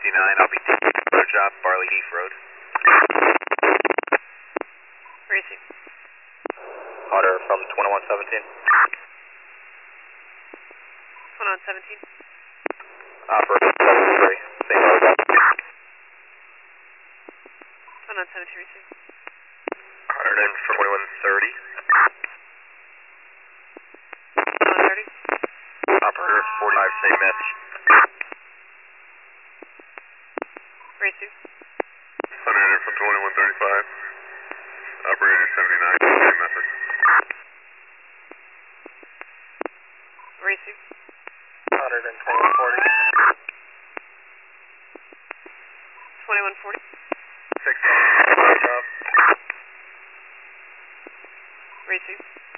I'll be taking a job, Barley Heath Road. Racing. Hunter from 2117. 2117. Operator 73, same road. 2117 racing. Hunter name from 2130. 2130. Operator 45, same message. Racing. Hunter name from 2135. Operator 79, same message. Racing. Hunter name 2140. 2140. 6 job. Racing.